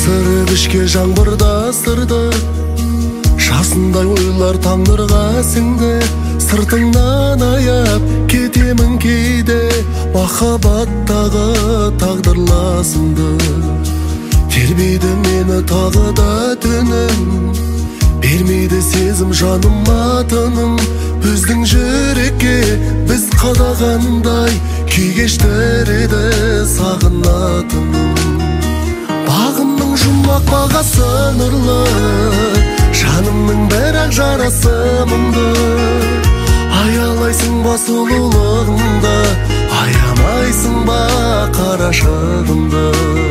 ысырып ішке жаңбырда сырды, жасындай ойлар таңдырға сіңді. Сыртыңнан аяп кетемін кейде, махаббаттағы тағдырласымды. Тербейді мені тағы да түнім, бермейді сезім жаныма тыным. Біздің жүрекке біз қадағандай, күй кештіреді сағынатыным. Бағымның жұмбақ бағасы нұрлы, жанымның бірақ жарасы мұңды. Аялайсың ба сұлулығымды, аямайсың ба қарашығымды.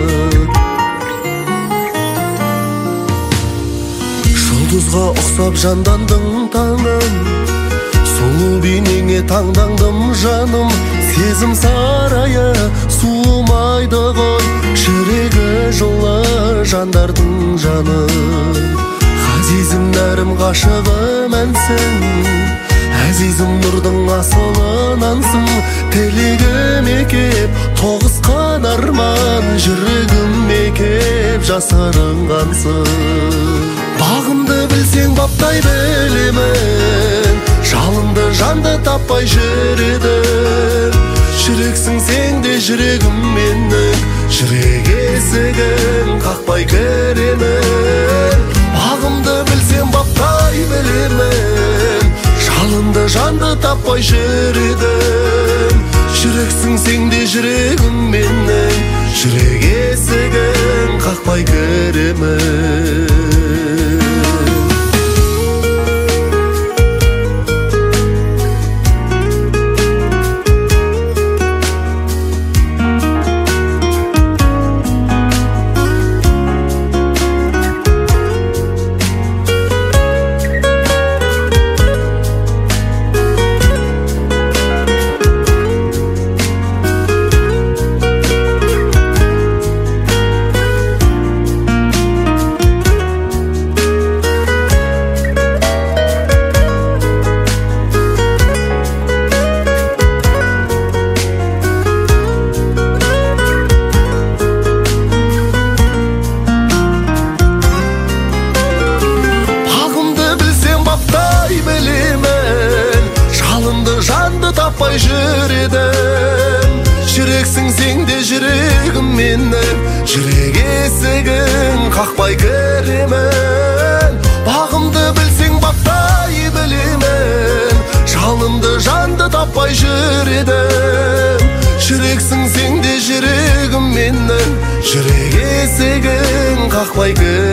Жұлдызға ұқсап жандандың таңым, сұлу бейнеңе таңдандым жаным. Сезім сарайы суымайды ғой, жүрегі жылы жандардың жаны. Ғазизім нәрім ғашығым әнсің, әзизім нұрдың асылынансың. Тілегіме кеп тоғысқан арман, жүрегіме кеп жасырынғансың. Бағымды білсең баптай білемін, жалынды жанды таппай жүредім. Жүрексің сен де жүрегім менің, жүрек есігін қақпай кіремін. Бағымды білсем баптай білемін, жалынды жанды таппай жүредім. Жүрексің сен де жүрегім менің, жүрек есігін қақпай кіремін. Таппай жүредім, жүрексің сен де жүрегім менің, жүрек есігін қақпай кіремін. Бағымды білсең баптай білемін, жалынды жанды таппай жүредім. Жүрексің сен де жүрегім менің, жүрек есігін қақпай кіремін.